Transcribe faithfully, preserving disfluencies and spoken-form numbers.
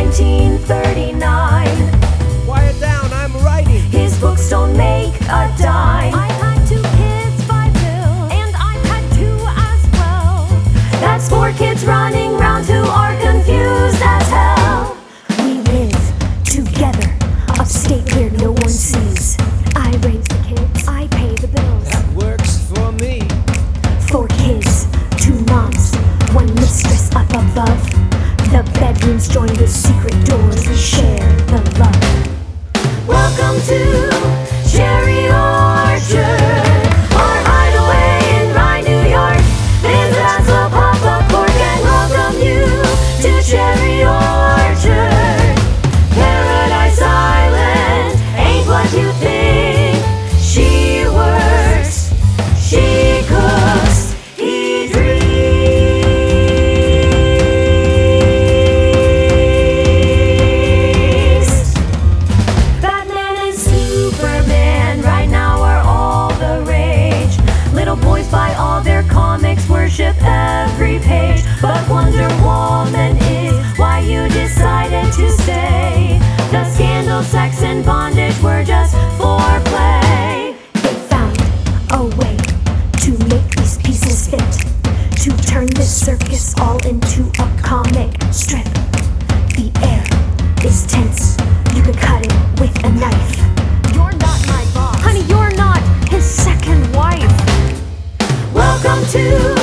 nineteen thirty-nine. Quiet down, I'm writing. His books don't make a dime. I had two kids by Bill, and I've had two as well. That's four kids running round who are confused as hell. We live together, upstate where no one sees. I raise the kids, I pay the bills. That works for me. Four kids, two moms, one mistress up above. The bedrooms join with secret doors. We share the love. Welcome to Cherry Orchard, our hideaway in Rye, New York. Visit us, we'll pop a cork and welcome you to Cherry Orchard. Paradise Island ain't what you think. She works, she cooks, he dreams. Batman and Superman right now are all the rage. Little boys buy all their comics, worship every page. But Wonder Woman is why you decided to stay. The scandal, sex, and bondage were just foreplay. They found a way to make these pieces fit, to turn this circus all into a comic strip. The air is tense, you could cut it with a knife. You're not my boss. Honey, you're not his second wife. Welcome to